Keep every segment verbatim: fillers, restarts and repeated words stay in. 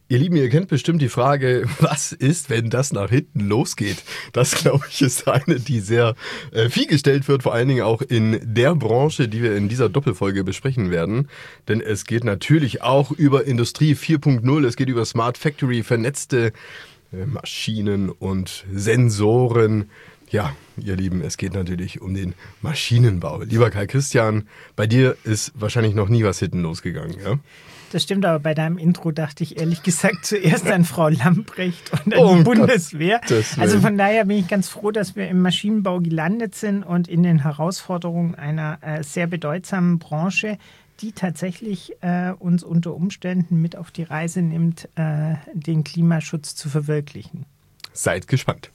Ihr Lieben, ihr kennt bestimmt die Frage, was ist, wenn das nach hinten losgeht? Das, glaube ich, ist eine, die sehr äh, viel gestellt wird, vor allen Dingen auch in der Branche, die wir in dieser Doppelfolge besprechen werden. Denn es geht natürlich auch über Industrie vier Punkt null, es geht über Smart Factory, vernetzte äh, Maschinen und Sensoren. Ja, ihr Lieben, es geht natürlich um den Maschinenbau. Lieber Karl Christian, bei dir ist wahrscheinlich noch nie was hinten losgegangen, ja? Das stimmt, aber bei deinem Intro dachte ich ehrlich gesagt zuerst an Frau Lamprecht und an Oh, die Bundeswehr. Gottes Willen. Also von daher bin ich ganz froh, dass wir im Maschinenbau gelandet sind und in den Herausforderungen einer äh, sehr bedeutsamen Branche, die tatsächlich äh, uns unter Umständen mit auf die Reise nimmt, äh, den Klimaschutz zu verwirklichen. Seid gespannt.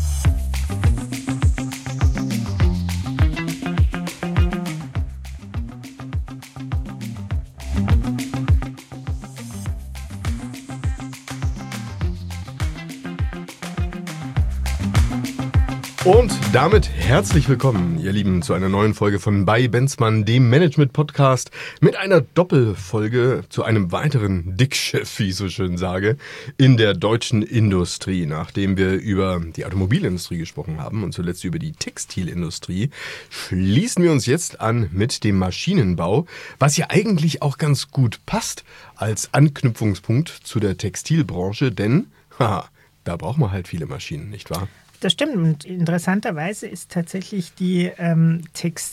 Und damit herzlich willkommen, ihr Lieben, zu einer neuen Folge von Bei Benzmann, dem Management-Podcast, mit einer Doppelfolge zu einem weiteren Dickschiff, wie ich so schön sage, in der deutschen Industrie. Nachdem wir über die Automobilindustrie gesprochen haben und zuletzt über die Textilindustrie, schließen wir uns jetzt an mit dem Maschinenbau, was ja eigentlich auch ganz gut passt als Anknüpfungspunkt zu der Textilbranche, denn haha, da braucht man halt viele Maschinen, nicht wahr? Das stimmt und interessanterweise ist tatsächlich die ähm,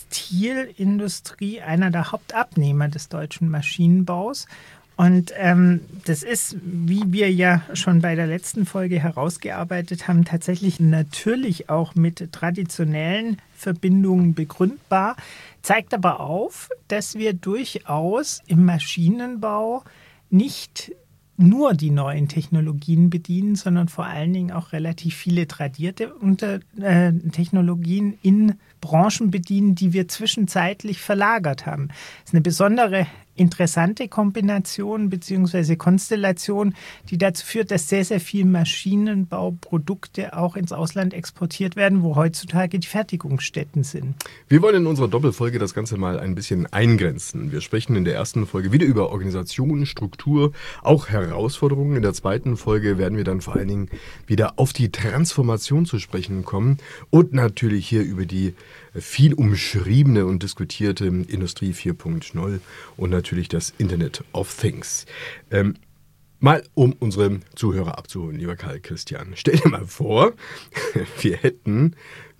Textilindustrie einer der Hauptabnehmer des deutschen Maschinenbaus. Und ähm, das ist, wie wir ja schon bei der letzten Folge herausgearbeitet haben, tatsächlich natürlich auch mit traditionellen Verbindungen begründbar, zeigt aber auf, dass wir durchaus im Maschinenbau nicht nur die neuen Technologien bedienen, sondern vor allen Dingen auch relativ viele tradierte unter, äh, Technologien in Branchen bedienen, die wir zwischenzeitlich verlagert haben. Das ist eine besondere interessante Kombination bzw. Konstellation, die dazu führt, dass sehr, sehr viele Maschinenbauprodukte auch ins Ausland exportiert werden, wo heutzutage die Fertigungsstätten sind. Wir wollen in unserer Doppelfolge das Ganze mal ein bisschen eingrenzen. Wir sprechen in der ersten Folge wieder über Organisation, Struktur, auch Herausforderungen. In der zweiten Folge werden wir dann vor allen Dingen wieder auf die Transformation zu sprechen kommen und natürlich hier über die viel umschriebene und diskutierte Industrie vier Punkt null und natürlich das Internet of Things. Ähm, mal um unsere Zuhörer abzuholen, lieber Karl Christian. Stell dir mal vor, wir hätten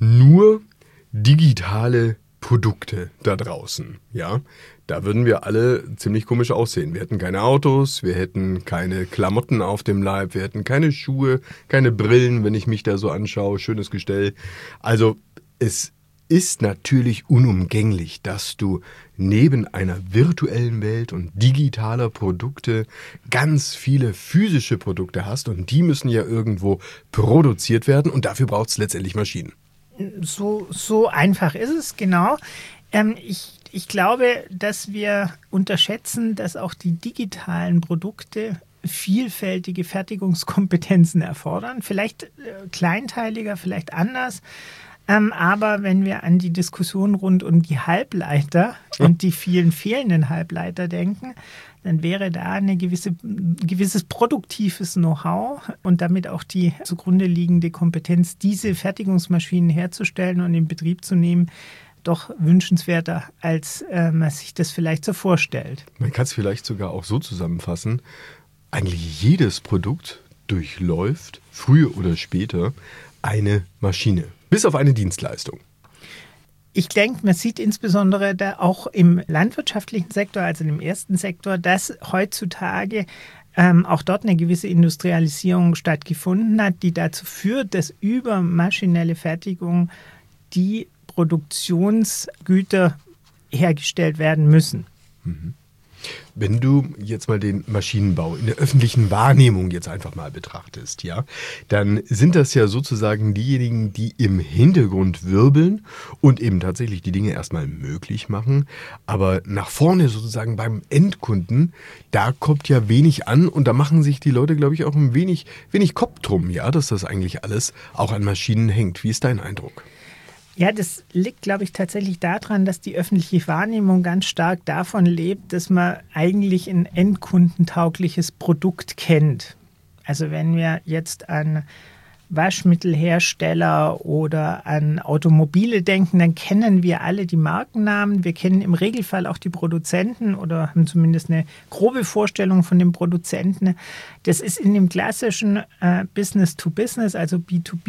nur digitale Produkte da draußen, ja. Da würden wir alle ziemlich komisch aussehen. Wir hätten keine Autos, wir hätten keine Klamotten auf dem Leib, wir hätten keine Schuhe, keine Brillen, wenn ich mich da so anschaue, schönes Gestell. Also es ist natürlich unumgänglich, dass du neben einer virtuellen Welt und digitaler Produkte ganz viele physische Produkte hast und die müssen ja irgendwo produziert werden und dafür braucht es letztendlich Maschinen. So, so einfach ist es, genau. Ähm, ich, ich glaube, dass wir unterschätzen, dass auch die digitalen Produkte vielfältige Fertigungskompetenzen erfordern. Vielleicht äh, kleinteiliger, vielleicht anders. Ähm, aber wenn wir an die Diskussion rund um die Halbleiter ja. und die vielen fehlenden Halbleiter denken, dann wäre da eine gewisse, gewisses produktives Know-how und damit auch die zugrunde liegende Kompetenz, diese Fertigungsmaschinen herzustellen und in Betrieb zu nehmen, doch wünschenswerter, als äh, man sich das vielleicht so vorstellt. Man kann es vielleicht sogar auch so zusammenfassen, eigentlich jedes Produkt durchläuft, früher oder später, eine Maschine. Bis auf eine Dienstleistung. Ich denke, man sieht insbesondere da auch im landwirtschaftlichen Sektor, also im ersten Sektor, dass heutzutage ähm, auch dort eine gewisse Industrialisierung stattgefunden hat, die dazu führt, dass über maschinelle Fertigung die Produktionsgüter hergestellt werden müssen. Mhm. Wenn du jetzt mal den Maschinenbau in der öffentlichen Wahrnehmung jetzt einfach mal betrachtest, ja, dann sind das ja sozusagen diejenigen, die im Hintergrund wirbeln und eben tatsächlich die Dinge erstmal möglich machen. Aber nach vorne sozusagen beim Endkunden, da kommt ja wenig an und da machen sich die Leute, glaube ich, auch ein wenig, wenig Kopf drum, ja, dass das eigentlich alles auch an Maschinen hängt. Wie ist dein Eindruck? Ja, das liegt, glaube ich, tatsächlich daran, dass die öffentliche Wahrnehmung ganz stark davon lebt, dass man eigentlich ein endkundentaugliches Produkt kennt. Also wenn wir jetzt an Waschmittelhersteller oder an Automobile denken, dann kennen wir alle die Markennamen. Wir kennen im Regelfall auch die Produzenten oder haben zumindest eine grobe Vorstellung von dem Produzenten. Das ist in dem klassischen äh, Business-to-Business, also B to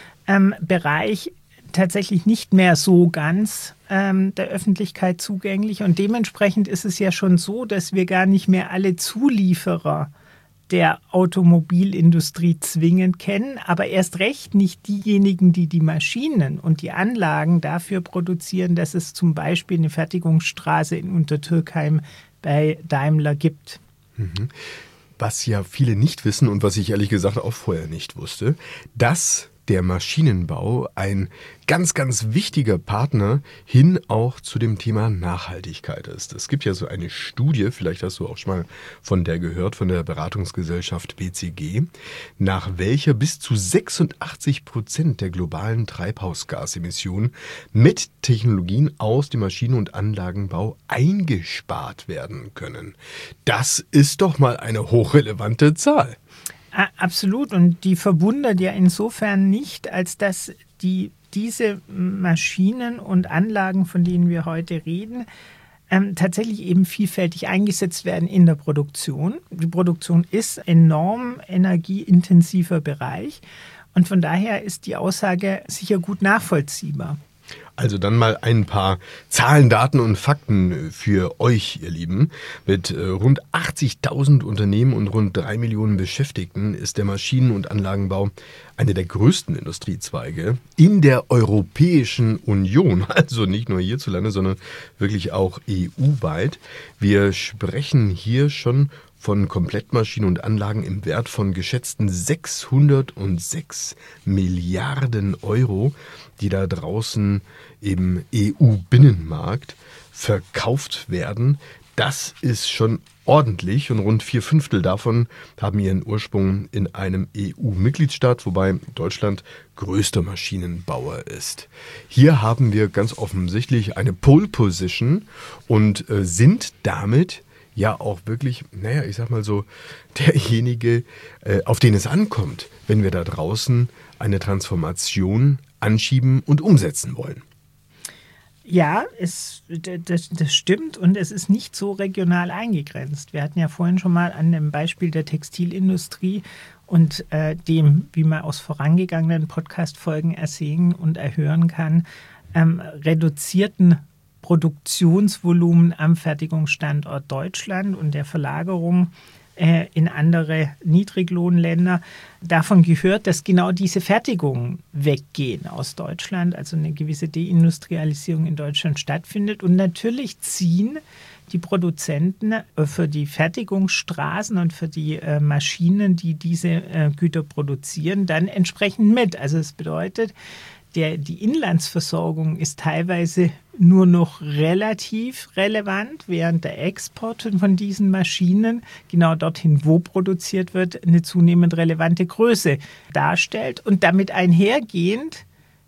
B-Bereich ähm, tatsächlich nicht mehr so ganz ähm, der Öffentlichkeit zugänglich. Und dementsprechend ist es ja schon so, dass wir gar nicht mehr alle Zulieferer der Automobilindustrie zwingend kennen, aber erst recht nicht diejenigen, die die Maschinen und die Anlagen dafür produzieren, dass es zum Beispiel eine Fertigungsstraße in Untertürkheim bei Daimler gibt. Mhm. Was ja viele nicht wissen und was ich ehrlich gesagt auch vorher nicht wusste, dass der Maschinenbau ein ganz, ganz wichtiger Partner hin auch zu dem Thema Nachhaltigkeit ist. Es gibt ja so eine Studie, vielleicht hast du auch schon mal von der gehört, von der Beratungsgesellschaft B C G, nach welcher bis zu sechsundachtzig Prozent der globalen Treibhausgasemissionen mit Technologien aus dem Maschinen- und Anlagenbau eingespart werden können. Das ist doch mal eine hochrelevante Zahl. Absolut, und die verwundert ja insofern nicht, als dass die, diese Maschinen und Anlagen, von denen wir heute reden, ähm, tatsächlich eben vielfältig eingesetzt werden in der Produktion. Die Produktion ist enorm energieintensiver Bereich und von daher ist die Aussage sicher gut nachvollziehbar. Also dann mal ein paar Zahlen, Daten und Fakten für euch, ihr Lieben. Mit rund achtzigtausend Unternehmen und rund drei Millionen Beschäftigten ist der Maschinen- und Anlagenbau eine der größten Industriezweige in der Europäischen Union. Also nicht nur hierzulande, sondern wirklich auch E U-weit. Wir sprechen hier schon von Komplettmaschinen und Anlagen im Wert von geschätzten sechshundertsechs Milliarden Euro, die da draußen im E U-Binnenmarkt verkauft werden. Das ist schon ordentlich und rund vier Fünftel davon haben ihren Ursprung in einem E U-Mitgliedstaat, wobei Deutschland größter Maschinenbauer ist. Hier haben wir ganz offensichtlich eine Pole Position und äh, sind damit ja auch wirklich, naja, ich sag mal so, derjenige, äh, auf den es ankommt, wenn wir da draußen eine Transformation anschieben und umsetzen wollen. Ja, es, das, das stimmt und es ist nicht so regional eingegrenzt. Wir hatten ja vorhin schon mal an dem Beispiel der Textilindustrie und äh, dem, wie man aus vorangegangenen Podcast-Folgen ersehen und erhören kann, ähm, reduzierten Produktionsvolumen am Fertigungsstandort Deutschland und der Verlagerung äh, in andere Niedriglohnländer davon gehört, dass genau diese Fertigungen weggehen aus Deutschland, also eine gewisse Deindustrialisierung in Deutschland stattfindet. Und natürlich ziehen die Produzenten für die Fertigungsstraßen und für die äh, Maschinen, die diese äh, Güter produzieren, dann entsprechend mit. Also es bedeutet, Der, die Inlandsversorgung ist teilweise nur noch relativ relevant, während der Export von diesen Maschinen genau dorthin, wo produziert wird, eine zunehmend relevante Größe darstellt. Und damit einhergehend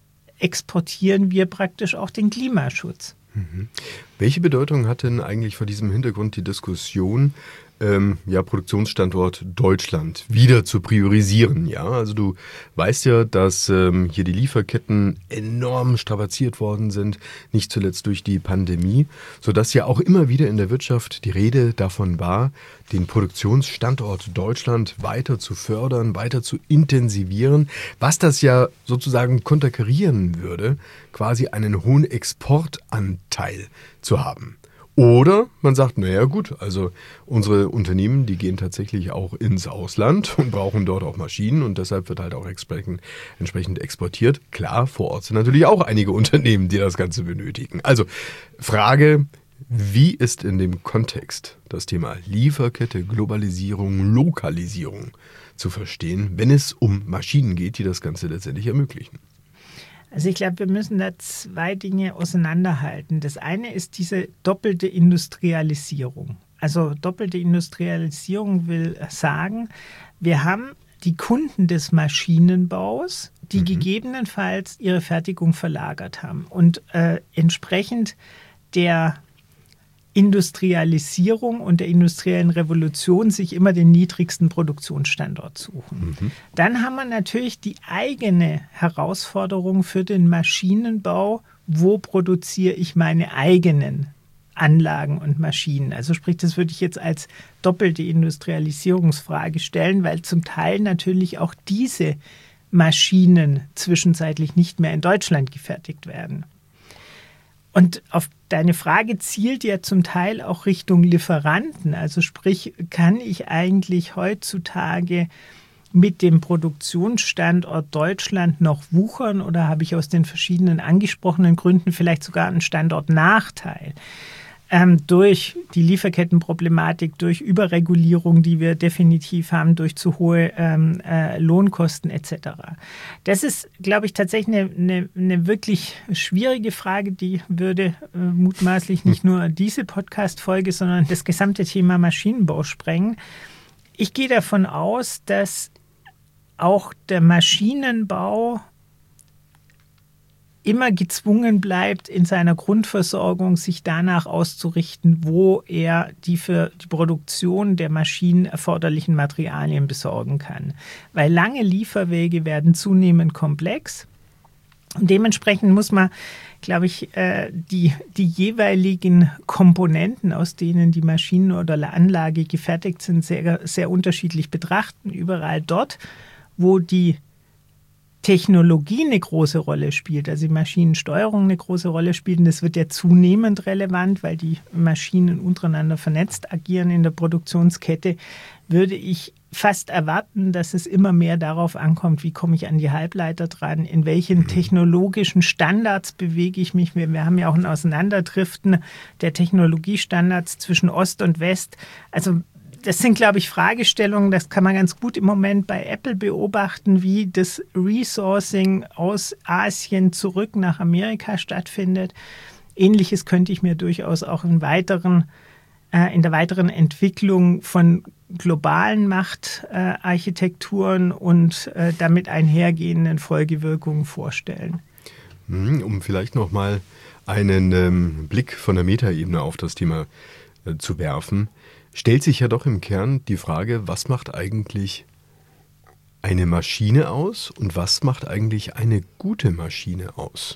exportieren wir praktisch auch den Klimaschutz. Mhm. Welche Bedeutung hat denn eigentlich vor diesem Hintergrund die Diskussion, Ähm, ja, Produktionsstandort Deutschland wieder zu priorisieren, ja? Also du weißt ja, dass ähm, hier die Lieferketten enorm strapaziert worden sind, nicht zuletzt durch die Pandemie, sodass ja auch immer wieder in der Wirtschaft die Rede davon war, den Produktionsstandort Deutschland weiter zu fördern, weiter zu intensivieren, was das ja sozusagen konterkarieren würde, quasi einen hohen Exportanteil zu haben. Oder man sagt, naja gut, also unsere Unternehmen, die gehen tatsächlich auch ins Ausland und brauchen dort auch Maschinen und deshalb wird halt auch entsprechend, entsprechend exportiert. Klar, vor Ort sind natürlich auch einige Unternehmen, die das Ganze benötigen. Also Frage, wie ist in dem Kontext das Thema Lieferkette, Globalisierung, Lokalisierung zu verstehen, wenn es um Maschinen geht, die das Ganze letztendlich ermöglichen? Also ich glaube, wir müssen da zwei Dinge auseinanderhalten. Das eine ist diese doppelte Industrialisierung. Also doppelte Industrialisierung will sagen, wir haben die Kunden des Maschinenbaus, die Mhm. gegebenenfalls ihre Fertigung verlagert haben und äh, entsprechend der Industrialisierung und der industriellen Revolution sich immer den niedrigsten Produktionsstandort suchen. Mhm. Dann haben wir natürlich die eigene Herausforderung für den Maschinenbau, wo produziere ich meine eigenen Anlagen und Maschinen. Also sprich, das würde ich jetzt als doppelte Industrialisierungsfrage stellen, weil zum Teil natürlich auch diese Maschinen zwischenzeitlich nicht mehr in Deutschland gefertigt werden. Und auf deine Frage zielt ja zum Teil auch Richtung Lieferanten. Also sprich, kann ich eigentlich heutzutage mit dem Produktionsstandort Deutschland noch wuchern oder habe ich aus den verschiedenen angesprochenen Gründen vielleicht sogar einen Standortnachteil? Ähm, durch die Lieferkettenproblematik, durch Überregulierung, die wir definitiv haben, durch zu hohe ähm, äh, Lohnkosten et cetera. Das ist, glaube ich, tatsächlich eine, eine, eine wirklich schwierige Frage, die würde äh, mutmaßlich nicht nur diese Podcast-Folge, sondern das gesamte Thema Maschinenbau sprengen. Ich gehe davon aus, dass auch der Maschinenbau immer gezwungen bleibt, in seiner Grundversorgung sich danach auszurichten, wo er die für die Produktion der Maschinen erforderlichen Materialien besorgen kann. Weil lange Lieferwege werden zunehmend komplex. Und dementsprechend muss man, glaube ich, die, die jeweiligen Komponenten, aus denen die Maschine oder die Anlage gefertigt sind, sehr, sehr unterschiedlich betrachten. Überall dort, wo die Technologie eine große Rolle spielt, also die Maschinensteuerung eine große Rolle spielt. Und das wird ja zunehmend relevant, weil die Maschinen untereinander vernetzt agieren in der Produktionskette, würde ich fast erwarten, dass es immer mehr darauf ankommt, wie komme ich an die Halbleiter dran, in welchen technologischen Standards bewege ich mich. Wir, wir haben ja auch ein Auseinanderdriften der Technologiestandards zwischen Ost und West. Also das sind, glaube ich, Fragestellungen, das kann man ganz gut im Moment bei Apple beobachten, wie das Resourcing aus Asien zurück nach Amerika stattfindet. Ähnliches könnte ich mir durchaus auch in, weiteren, äh, in der weiteren Entwicklung von globalen Machtarchitekturen äh, und äh, damit einhergehenden Folgewirkungen vorstellen. Um vielleicht nochmal einen ähm, Blick von der Metaebene auf das Thema äh, zu werfen, stellt sich ja doch im Kern die Frage, was macht eigentlich eine Maschine aus und was macht eigentlich eine gute Maschine aus?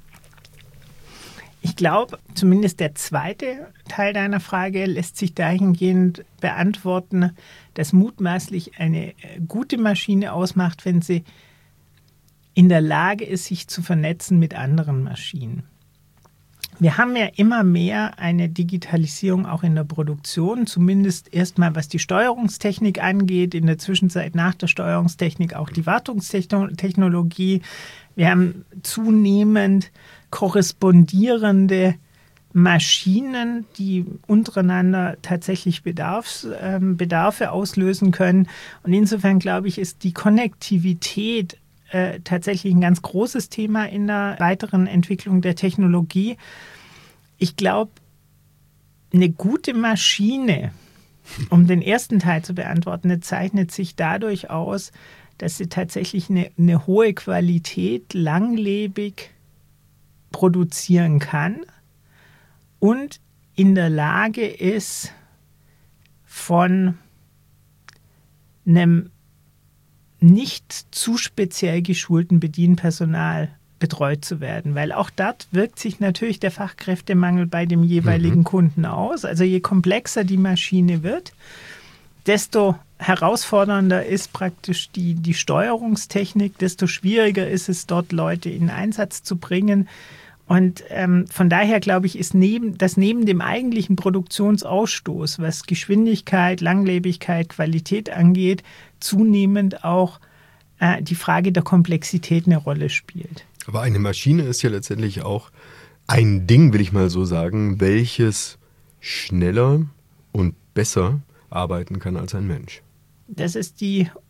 Ich glaube, zumindest der zweite Teil deiner Frage lässt sich dahingehend beantworten, dass mutmaßlich eine gute Maschine ausmacht, wenn sie in der Lage ist, sich zu vernetzen mit anderen Maschinen. Wir haben ja immer mehr eine Digitalisierung auch in der Produktion, zumindest erstmal was die Steuerungstechnik angeht, in der Zwischenzeit nach der Steuerungstechnik auch die Wartungstechnologie. Wir haben zunehmend korrespondierende Maschinen, die untereinander tatsächlich Bedarfs, äh, Bedarfe auslösen können. Und insofern, glaube ich, ist die Konnektivität äh, tatsächlich ein ganz großes Thema in der weiteren Entwicklung der Technologie. Ich glaube, eine gute Maschine, um den ersten Teil zu beantworten, zeichnet sich dadurch aus, dass sie tatsächlich eine, eine hohe Qualität langlebig produzieren kann und in der Lage ist, von einem nicht zu speziell geschulten Bedienpersonal betreut zu werden, weil auch dort wirkt sich natürlich der Fachkräftemangel bei dem jeweiligen mhm. Kunden aus. Also je komplexer die Maschine wird, desto herausfordernder ist praktisch die, die Steuerungstechnik, desto schwieriger ist es, dort Leute in Einsatz zu bringen. Und ähm, von daher, glaube ich, ist neben, dass neben dem eigentlichen Produktionsausstoß, was Geschwindigkeit, Langlebigkeit, Qualität angeht, zunehmend auch äh, die Frage der Komplexität eine Rolle spielt. Aber eine Maschine ist ja letztendlich auch ein Ding, will ich mal so sagen, welches schneller und besser arbeiten kann als ein Mensch. Das ist die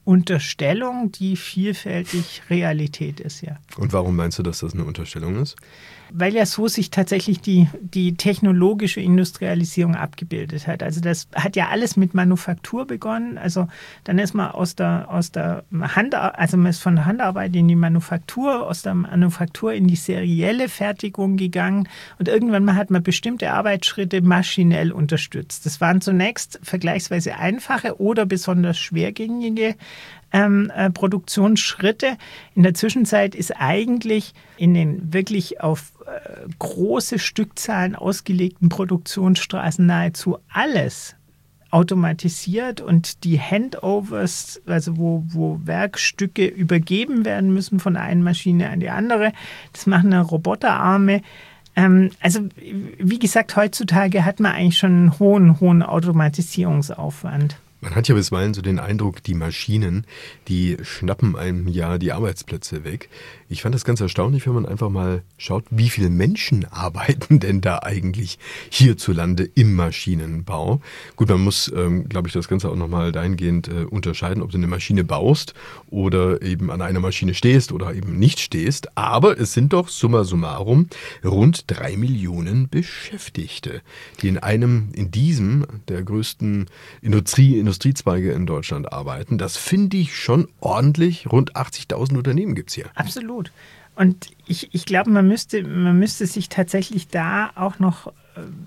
Unterstellung, die vielfältig Realität ist, ja. Und warum meinst du, dass das eine Unterstellung ist? Weil ja so sich tatsächlich die, die technologische Industrialisierung abgebildet hat. Also das hat ja alles mit Manufaktur begonnen. Also dann ist man aus der, aus der Hand, also man ist von der Handarbeit in die Manufaktur, aus der Manufaktur in die serielle Fertigung gegangen und irgendwann mal hat man bestimmte Arbeitsschritte maschinell unterstützt. Das waren zunächst vergleichsweise einfache oder besonders schwergängige Ähm, äh, Produktionsschritte. In der Zwischenzeit ist eigentlich in den wirklich auf äh, große Stückzahlen ausgelegten Produktionsstraßen nahezu alles automatisiert und die Handovers, also wo, wo Werkstücke übergeben werden müssen von einer Maschine an die andere, das machen Roboterarme. Ähm, also wie gesagt, heutzutage hat man eigentlich schon einen hohen, hohen Automatisierungsaufwand. Man hat ja bisweilen so den Eindruck, die Maschinen, die schnappen einem ja die Arbeitsplätze weg. Ich fand das ganz erstaunlich, wenn man einfach mal schaut, wie viele Menschen arbeiten denn da eigentlich hierzulande im Maschinenbau. Gut, man muss, ähm, glaube ich, das Ganze auch nochmal dahingehend äh, unterscheiden, ob du eine Maschine baust oder eben an einer Maschine stehst oder eben nicht stehst. Aber es sind doch summa summarum rund drei Millionen Beschäftigte, die in einem, in diesem der größten Industrie, Industriezweige in Deutschland arbeiten. Das finde ich schon ordentlich. Rund achtzigtausend Unternehmen gibt es hier. Absolut. Und ich, ich glaube, man müsste, man müsste sich tatsächlich da auch noch äh,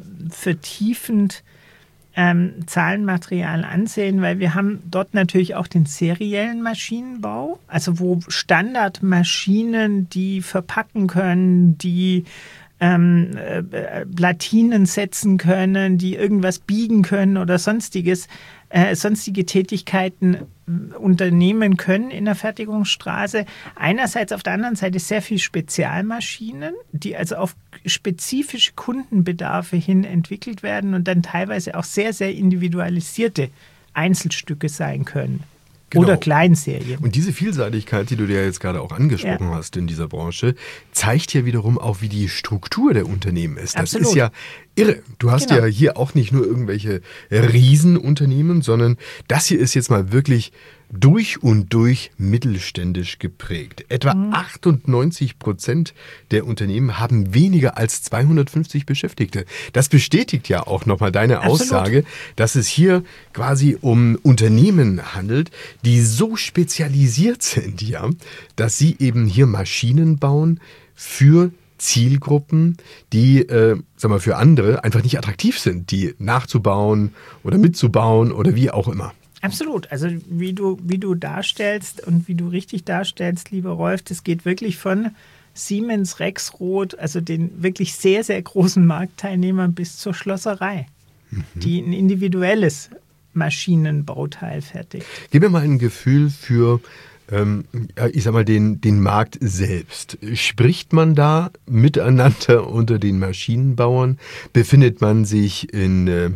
vertiefend ähm, Zahlenmaterial ansehen, weil wir haben dort natürlich auch den seriellen Maschinenbau, also wo Standardmaschinen, die verpacken können, die ähm, äh, Platinen setzen können, die irgendwas biegen können oder sonstiges, äh, sonstige Tätigkeiten unternehmen können in der Fertigungsstraße. Einerseits, auf der anderen Seite sehr viel Spezialmaschinen, die also auf spezifische Kundenbedarfe hin entwickelt werden und dann teilweise auch sehr, sehr individualisierte Einzelstücke sein können. Genau. Oder Kleinserien. Und diese Vielseitigkeit, die du dir jetzt gerade auch angesprochen ja. hast in dieser Branche, zeigt ja wiederum auch, wie die Struktur der Unternehmen ist. Das Absolut. Ist ja irre. Du hast genau. ja hier auch nicht nur irgendwelche Riesenunternehmen, sondern das hier ist jetzt mal wirklich durch und durch mittelständisch geprägt. Etwa mhm. achtundneunzig Prozent der Unternehmen haben weniger als zweihundertfünfzig Beschäftigte. Das bestätigt ja auch nochmal deine Absolut. Aussage, dass es hier quasi um Unternehmen handelt, die so spezialisiert sind, ja, dass sie eben hier Maschinen bauen für Zielgruppen, die, äh, sag mal, für andere einfach nicht attraktiv sind, die nachzubauen oder mitzubauen oder wie auch immer. Absolut. Also wie du, wie du darstellst und wie du richtig darstellst, lieber Rolf, das geht wirklich von Siemens, Rexroth, also den wirklich sehr, sehr großen Marktteilnehmern bis zur Schlosserei, mhm. die ein individuelles Maschinenbauteil fertigt. Gib mir mal ein Gefühl für, ähm, ich sag mal, den, den Markt selbst. Spricht man da miteinander unter den Maschinenbauern? Befindet man sich in äh,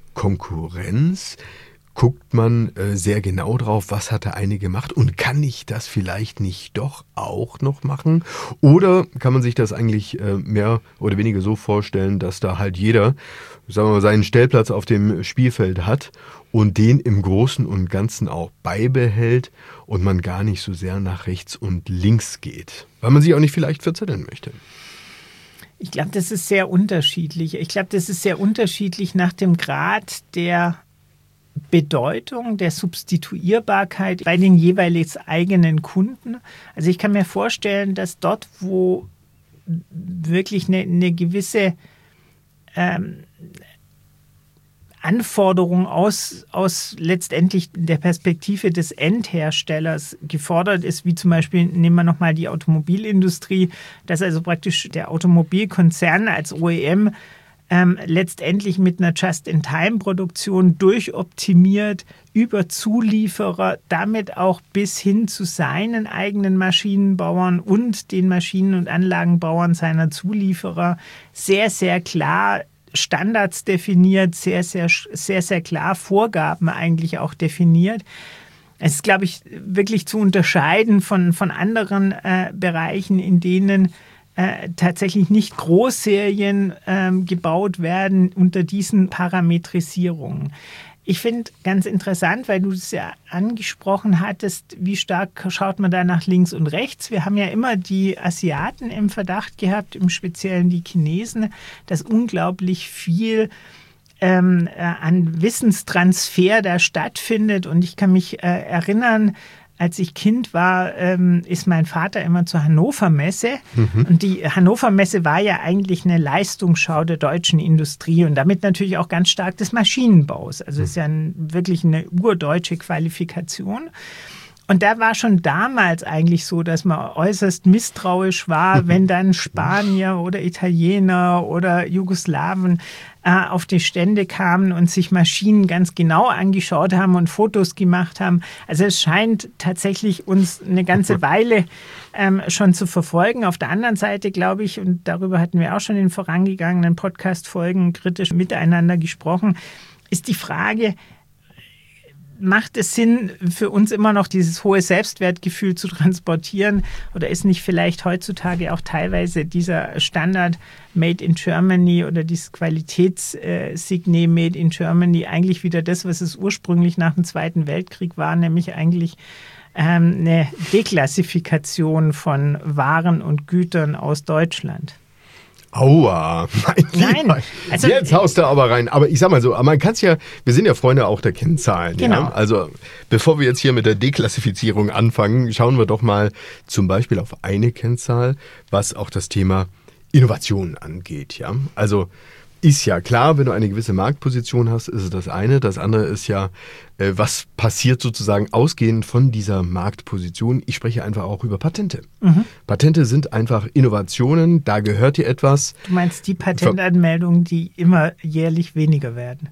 Konkurrenz? Guckt man äh, sehr genau drauf, was hat der eine gemacht und kann ich das vielleicht nicht doch auch noch machen? Oder kann man sich das eigentlich äh, mehr oder weniger so vorstellen, dass da halt jeder, sagen wir mal, seinen Stellplatz auf dem Spielfeld hat und den im Großen und Ganzen auch beibehält und man gar nicht so sehr nach rechts und links geht, weil man sich auch nicht vielleicht verzetteln möchte? Ich glaube, das ist sehr unterschiedlich. Ich glaube, das ist sehr unterschiedlich nach dem Grad der Bedeutung der Substituierbarkeit bei den jeweils eigenen Kunden. Also ich kann mir vorstellen, dass dort, wo wirklich eine, eine gewisse ähm, Anforderung aus, aus letztendlich der Perspektive des Endherstellers gefordert ist, wie zum Beispiel, nehmen wir nochmal die Automobilindustrie, dass also praktisch der Automobilkonzern als O E M Ähm, letztendlich mit einer Just-in-Time-Produktion durchoptimiert über Zulieferer, damit auch bis hin zu seinen eigenen Maschinenbauern und den Maschinen- und Anlagenbauern seiner Zulieferer sehr, sehr klar Standards definiert, sehr, sehr, sehr, sehr klar Vorgaben eigentlich auch definiert. Es ist, glaube ich, wirklich zu unterscheiden von, von anderen äh, Bereichen, in denen Äh, tatsächlich nicht Großserien ähm, gebaut werden unter diesen Parametrisierungen. Ich finde ganz interessant, weil du es ja angesprochen hattest, wie stark schaut man da nach links und rechts. Wir haben ja immer die Asiaten im Verdacht gehabt, im Speziellen die Chinesen, dass unglaublich viel ähm, äh, an Wissenstransfer da stattfindet. Und ich kann mich äh, erinnern, als ich Kind war, ähm, ist mein Vater immer zur Hannover Messe. Mhm. Und die Hannover Messe war ja eigentlich eine Leistungsschau der deutschen Industrie und damit natürlich auch ganz stark des Maschinenbaus. Also es ist ja ein, wirklich eine urdeutsche Qualifikation. Und da war schon damals eigentlich so, dass man äußerst misstrauisch war, wenn dann Spanier oder Italiener oder Jugoslawen äh, auf die Stände kamen und sich Maschinen ganz genau angeschaut haben und Fotos gemacht haben. Also es scheint tatsächlich uns eine ganze Weile ähm, schon zu verfolgen. Auf der anderen Seite glaube ich, und darüber hatten wir auch schon in vorangegangenen Podcast-Folgen kritisch miteinander gesprochen, ist die Frage, macht es Sinn, für uns immer noch dieses hohe Selbstwertgefühl zu transportieren? Oder ist nicht vielleicht heutzutage auch teilweise dieser Standard Made in Germany oder dieses Qualitätssignet Made in Germany eigentlich wieder das, was es ursprünglich nach dem Zweiten Weltkrieg war, nämlich eigentlich ähm, eine Deklassifikation von Waren und Gütern aus Deutschland? Aua, mein Nein, Lieber. also, Jetzt haust du aber rein. Aber ich sag mal so, man kann es ja, wir sind ja Freunde auch der Kennzahlen. Genau. Ja? Also bevor wir jetzt hier mit der Deklassifizierung anfangen, schauen wir doch mal zum Beispiel auf eine Kennzahl, was auch das Thema Innovation angeht. Ja? Also ist ja klar, wenn du eine gewisse Marktposition hast, ist es das eine. Das andere ist ja, äh, was passiert sozusagen ausgehend von dieser Marktposition. Ich spreche einfach auch über Patente. Mhm. Patente sind einfach Innovationen, da gehört dir etwas. Du meinst die Patentanmeldungen, die immer jährlich weniger werden?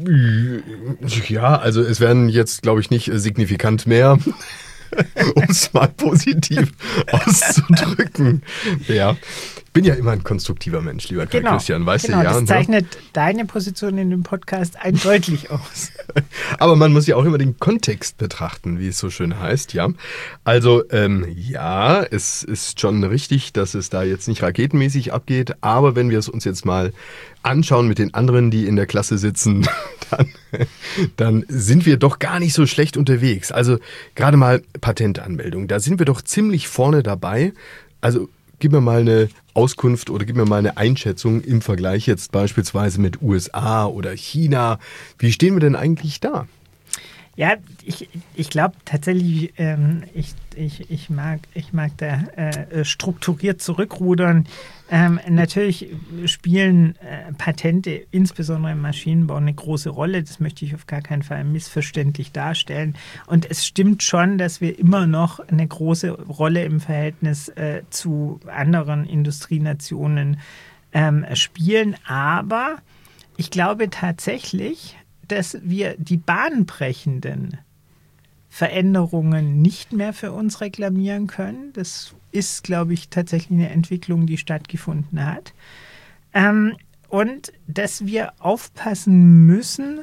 Ja, also es werden jetzt, glaube ich, nicht signifikant mehr. Um es mal positiv auszudrücken. Ja. Ich bin ja immer ein konstruktiver Mensch, lieber Kai genau, Christian, weißt genau, du ja. Das zeichnet ne? deine Position in dem Podcast eindeutig aus. Aber man muss ja auch immer den Kontext betrachten, wie es so schön heißt, ja. Also, ähm, ja, es ist schon richtig, dass es da jetzt nicht raketenmäßig abgeht, aber wenn wir es uns jetzt mal anschauen mit den anderen, die in der Klasse sitzen, dann, dann sind wir doch gar nicht so schlecht unterwegs. Also gerade mal Patentanmeldung, da sind wir doch ziemlich vorne dabei. Also gib mir mal eine Auskunft oder gib mir mal eine Einschätzung im Vergleich jetzt beispielsweise mit U S A oder China. Wie stehen wir denn eigentlich da? Ja, ich, ich glaube tatsächlich, ähm, ich, ich, ich, mag, ich mag da äh, strukturiert zurückrudern. Ähm, natürlich spielen äh, Patente, insbesondere im Maschinenbau, eine große Rolle. Das möchte ich auf gar keinen Fall missverständlich darstellen. Und es stimmt schon, dass wir immer noch eine große Rolle im Verhältnis äh, zu anderen Industrienationen ähm, spielen. Aber ich glaube tatsächlich, dass wir die bahnbrechenden Veränderungen nicht mehr für uns reklamieren können. Das ist, glaube ich, tatsächlich eine Entwicklung, die stattgefunden hat. Ähm, und dass wir aufpassen müssen,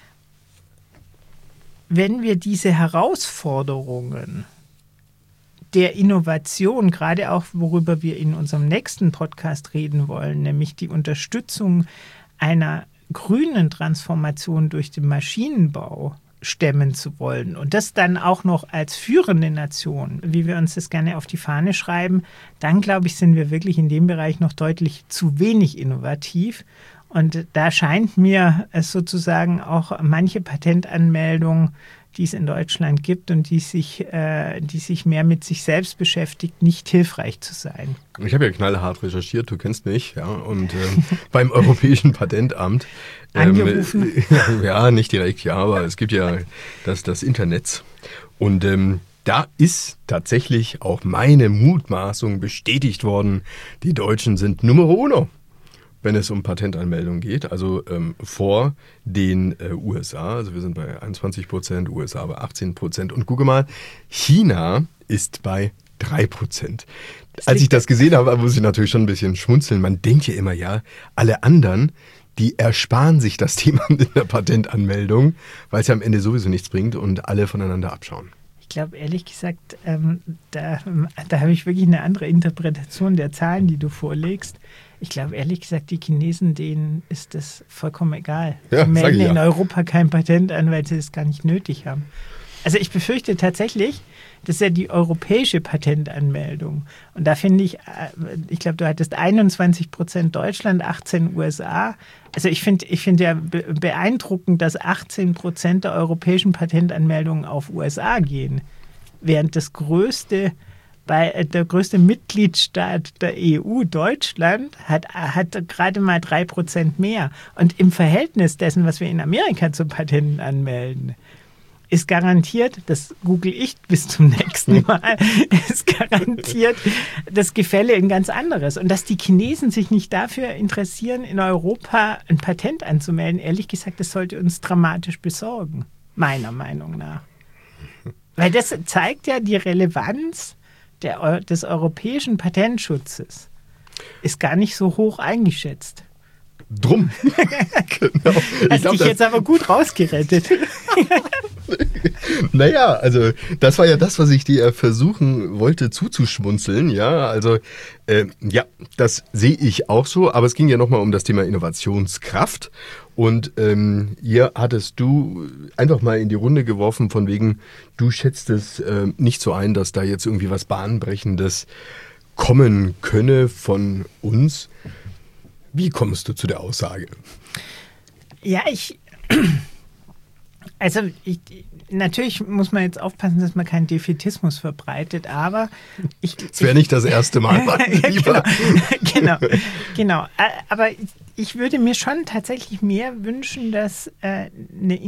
wenn wir diese Herausforderungen der Innovation, gerade auch worüber wir in unserem nächsten Podcast reden wollen, nämlich die Unterstützung einer grünen Transformation durch den Maschinenbau stemmen zu wollen und das dann auch noch als führende Nation, wie wir uns das gerne auf die Fahne schreiben, dann glaube ich, sind wir wirklich in dem Bereich noch deutlich zu wenig innovativ. Und da scheint mir es sozusagen auch manche Patentanmeldung, die es in Deutschland gibt und die sich, äh, die sich mehr mit sich selbst beschäftigt, nicht hilfreich zu sein. Ich habe ja knallhart recherchiert, du kennst mich, ja, und ähm, beim Europäischen Patentamt. Ähm, Angerufen? Ja, nicht direkt, ja, aber es gibt ja das, das Internet. Und ähm, da ist tatsächlich auch meine Mutmaßung bestätigt worden, die Deutschen sind Numero uno, wenn es um Patentanmeldung geht, also ähm, vor den äh, U S A. Also wir sind bei einundzwanzig Prozent, U S A bei achtzehn Prozent. Und gucke mal, China ist bei drei Prozent. Als ich das gesehen habe, muss ich natürlich schon ein bisschen schmunzeln. Man denkt ja immer, ja, alle anderen, die ersparen sich das Thema mit der Patentanmeldung, weil es ja am Ende sowieso nichts bringt und alle voneinander abschauen. Ich glaube, ehrlich gesagt, ähm, da, da habe ich wirklich eine andere Interpretation der Zahlen, die du vorlegst. Ich glaube, ehrlich gesagt, die Chinesen, denen ist das vollkommen egal. Ja, die melden ja. in Europa kein Patent an, weil sie es gar nicht nötig haben. Also ich befürchte tatsächlich, das ist ja die europäische Patentanmeldung. Und da finde ich, ich glaube, du hattest einundzwanzig Prozent Deutschland, achtzehn U S A. Also ich finde ich finde ja beeindruckend, dass achtzehn Prozent der europäischen Patentanmeldungen auf U S A gehen. Während das größte, bei, der größte Mitgliedstaat der E U, Deutschland, hat, hat gerade mal drei Prozent mehr. Und im Verhältnis dessen, was wir in Amerika zu Patenten anmelden, ist garantiert, das google ich bis zum nächsten Mal, ist garantiert das Gefälle ein ganz anderes. Und dass die Chinesen sich nicht dafür interessieren, in Europa ein Patent anzumelden, ehrlich gesagt, das sollte uns dramatisch besorgen, meiner Meinung nach. Weil das zeigt ja die Relevanz der, des europäischen Patentschutzes. Ist gar nicht so hoch eingeschätzt. Drum. Genau. Ich Hast glaub, dich das, jetzt aber gut rausgerettet. Naja, also das war ja das, was ich dir versuchen wollte zuzuschmunzeln. Ja, also äh, ja, das sehe ich auch so. Aber es ging ja nochmal um das Thema Innovationskraft. Und ähm, hier hattest du einfach mal in die Runde geworfen von wegen, du schätzt es äh, nicht so ein, dass da jetzt irgendwie was Bahnbrechendes kommen könne von uns. Wie kommst du zu der Aussage? Ja, ich, also ich, natürlich muss man jetzt aufpassen, dass man keinen Defätismus verbreitet, aber ich... Das wäre nicht das erste Mal, mein Lieber. genau, genau, genau. Aber ich würde mir schon tatsächlich mehr wünschen, dass äh, eine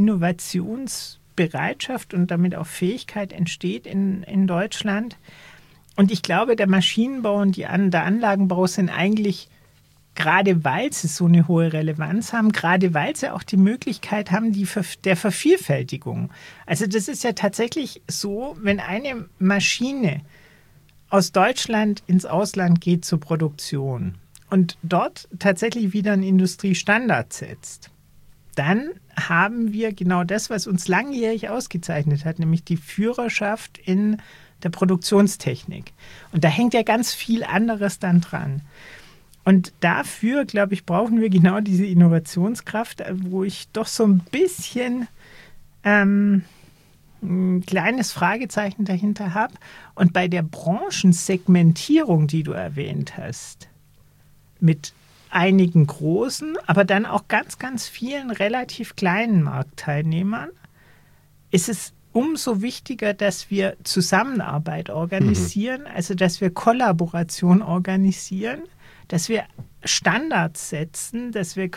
Innovationsbereitschaft und damit auch Fähigkeit entsteht in, in Deutschland. Und ich glaube, der Maschinenbau und die An- der Anlagenbau sind eigentlich... Gerade weil sie so eine hohe Relevanz haben, gerade weil sie auch die Möglichkeit haben, die der Vervielfältigung. Also das ist ja tatsächlich so, wenn eine Maschine aus Deutschland ins Ausland geht zur Produktion und dort tatsächlich wieder einen Industriestandard setzt, dann haben wir genau das, was uns langjährig ausgezeichnet hat, nämlich die Führerschaft in der Produktionstechnik. Und da hängt ja ganz viel anderes dann dran. Und dafür, glaube ich, brauchen wir genau diese Innovationskraft, wo ich doch so ein bisschen ähm, ein kleines Fragezeichen dahinter habe. Und bei der Branchensegmentierung, die du erwähnt hast, mit einigen großen, aber dann auch ganz, ganz vielen relativ kleinen Marktteilnehmern, ist es umso wichtiger, dass wir Zusammenarbeit organisieren, mhm. also dass wir Kollaboration organisieren, dass wir Standards setzen, dass wir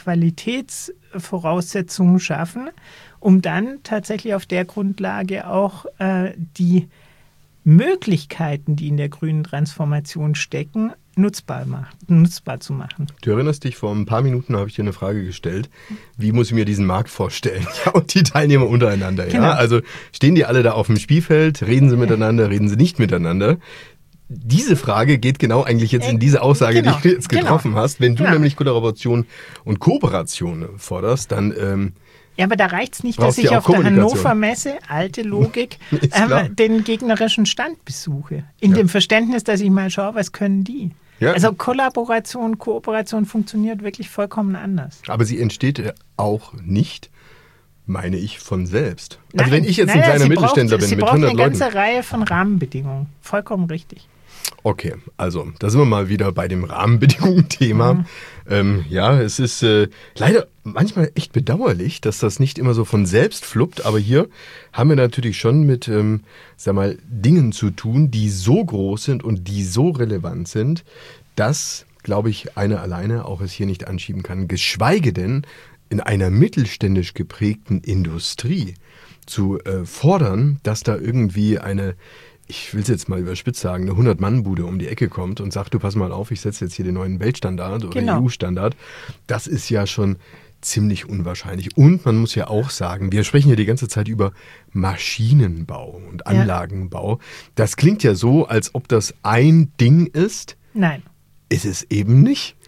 Qualitätsvoraussetzungen schaffen, um dann tatsächlich auf der Grundlage auch äh, die Möglichkeiten, die in der grünen Transformation stecken, nutzbar, macht, nutzbar zu machen. Du erinnerst dich, vor ein paar Minuten habe ich dir eine Frage gestellt, wie muss ich mir diesen Markt vorstellen? Ja, und die Teilnehmer untereinander. Genau. Ja? Also stehen die alle da auf dem Spielfeld, reden sie miteinander, reden sie nicht miteinander? Diese Frage geht genau eigentlich jetzt in diese Aussage, genau, die du jetzt getroffen genau, hast. Wenn du genau. nämlich Kollaboration und Kooperation forderst, dann... Ähm, ja, aber da reicht es nicht, dass ich auf der Hannover Messe, alte Logik, ähm, den gegnerischen Stand besuche. In ja. dem Verständnis, dass ich mal schaue, was können die. Ja. Also Kollaboration, Kooperation funktioniert wirklich vollkommen anders. Aber sie entsteht auch nicht, meine ich, von selbst. Also nein, wenn ich jetzt nein, ein kleiner sie Mittelständler braucht, bin sie mit braucht hundert Leuten. eine ganze Reihe von Rahmenbedingungen. Vollkommen richtig. Okay, also da sind wir mal wieder bei dem Rahmenbedingungen-Thema. Mhm. Ähm, ja, es ist äh, leider manchmal echt bedauerlich, dass das nicht immer so von selbst fluppt. Aber hier haben wir natürlich schon mit, ähm, sag mal, Dingen zu tun, die so groß sind und die so relevant sind, dass, glaube ich, einer alleine auch es hier nicht anschieben kann. Geschweige denn in einer mittelständisch geprägten Industrie zu äh, fordern, dass da irgendwie eine, ich will es jetzt mal überspitzt sagen, eine hundert-Mann-Bude um die Ecke kommt und sagt, du pass mal auf, ich setze jetzt hier den neuen Weltstandard oder genau. E U-Standard. Das ist ja schon ziemlich unwahrscheinlich. Und man muss ja auch sagen, wir sprechen ja die ganze Zeit über Maschinenbau und Anlagenbau. Ja. Das klingt ja so, als ob das ein Ding ist. Nein. Ist es eben nicht.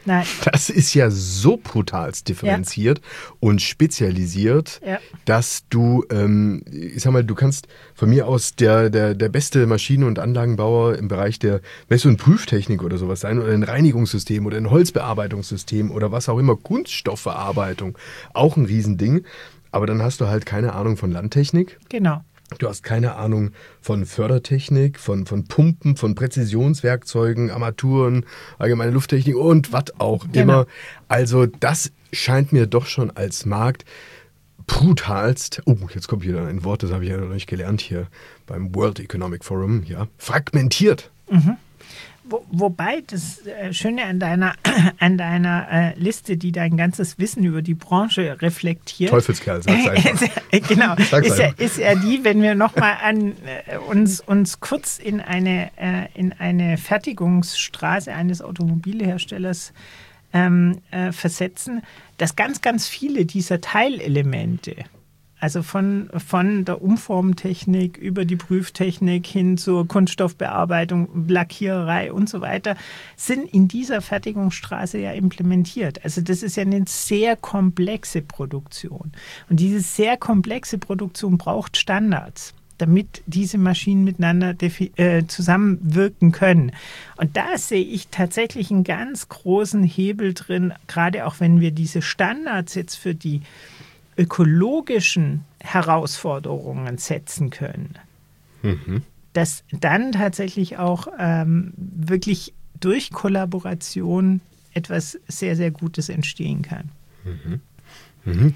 Nein. Das ist ja so brutal differenziert ja. und spezialisiert, ja. dass du, ähm, ich sag mal, du kannst von mir aus der, der, der beste Maschinen- und Anlagenbauer im Bereich der Mess- und Prüftechnik oder sowas sein oder ein Reinigungssystem oder ein Holzbearbeitungssystem oder was auch immer, Kunststoffverarbeitung, auch ein Riesending. Aber dann hast du halt keine Ahnung von Landtechnik. Genau. Du hast keine Ahnung von Fördertechnik, von, von Pumpen, von Präzisionswerkzeugen, Armaturen, allgemeine Lufttechnik und was auch genau. immer. Also das scheint mir doch schon als Markt brutalst, oh, jetzt kommt wieder ein Wort, das habe ich ja noch nicht gelernt hier beim World Economic Forum, ja, fragmentiert. Mhm. Wo, wobei das äh, Schöne an deiner, an deiner äh, Liste, die dein ganzes Wissen über die Branche reflektiert. Teufelskerl, sag's einfach. äh, genau, sag's ist, einfach. Ja, ist ja die, wenn wir nochmal an äh, uns, uns kurz in eine, äh, in eine Fertigungsstraße eines Automobilherstellers ähm, äh, versetzen, dass ganz, ganz viele dieser Teilelemente, also von, von der Umformtechnik über die Prüftechnik hin zur Kunststoffbearbeitung, Lackiererei und so weiter, sind in dieser Fertigungsstraße ja implementiert. Also das ist ja eine sehr komplexe Produktion. Und diese sehr komplexe Produktion braucht Standards, damit diese Maschinen miteinander äh, zusammenwirken können. Und da sehe ich tatsächlich einen ganz großen Hebel drin, gerade auch wenn wir diese Standards jetzt für die ökologischen Herausforderungen setzen können, mhm. dass dann tatsächlich auch ähm, wirklich durch Kollaboration etwas sehr, sehr Gutes entstehen kann. Mhm. Mhm.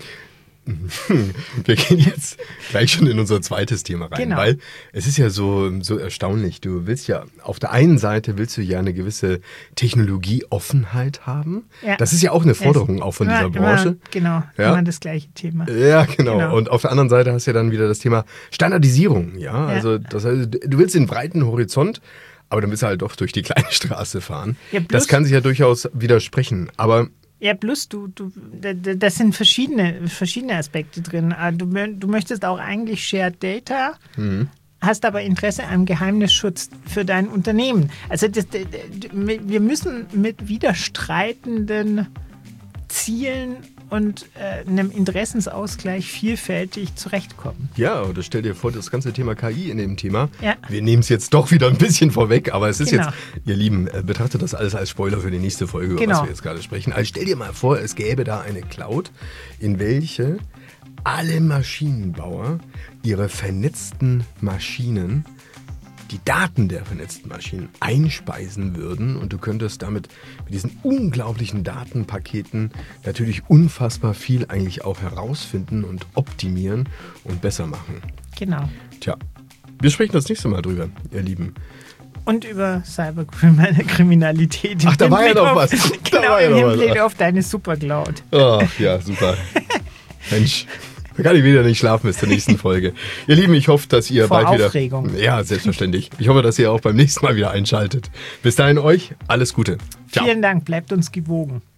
Wir gehen jetzt gleich schon in unser zweites Thema rein, genau. weil es ist ja so, so erstaunlich. Du willst ja, auf der einen Seite willst du ja eine gewisse Technologieoffenheit haben. Ja. Das ist ja auch eine Forderung, auch von immer, dieser Branche. Immer, genau, ja? immer das gleiche Thema. Ja, genau. genau. Und auf der anderen Seite hast du ja dann wieder das Thema Standardisierung. Ja, ja. Also das heißt, du willst den breiten Horizont, aber dann willst du halt doch durch die kleine Straße fahren. Ja, das kann sich ja durchaus widersprechen, aber ja, plus du, du, das sind verschiedene, verschiedene Aspekte drin. Du, du möchtest auch eigentlich Shared Data, mhm. hast aber Interesse am Geheimnisschutz für dein Unternehmen. Also das, wir müssen mit widerstreitenden Zielen und äh, einem Interessensausgleich vielfältig zurechtkommen. Ja, oder stell dir vor, das ganze Thema K I in dem Thema. Ja. Wir nehmen es jetzt doch wieder ein bisschen vorweg, aber es ist genau. jetzt, ihr Lieben, äh, betrachtet das alles als Spoiler für die nächste Folge, über genau. was wir jetzt gerade sprechen. Also stell dir mal vor, es gäbe da eine Cloud, in welche alle Maschinenbauer ihre vernetzten Maschinen, die Daten der vernetzten Maschinen einspeisen würden und du könntest damit mit diesen unglaublichen Datenpaketen natürlich unfassbar viel eigentlich auch herausfinden und optimieren und besser machen. Genau. Tja, wir sprechen das nächste Mal drüber, ihr Lieben. Und über Cyberkriminalität. Ach, da war ja noch was. Genau, da war ja im Hinblick auf deine Supercloud. Oh, ja, super. Mensch. Da kann ich wieder nicht schlafen bis zur nächsten Folge. Ihr Lieben, ich hoffe, dass ihr Vor bald Aufregung. wieder... Ja, selbstverständlich. Ich hoffe, dass ihr auch beim nächsten Mal wieder einschaltet. Bis dahin euch, alles Gute. Ciao. Vielen Dank, bleibt uns gewogen.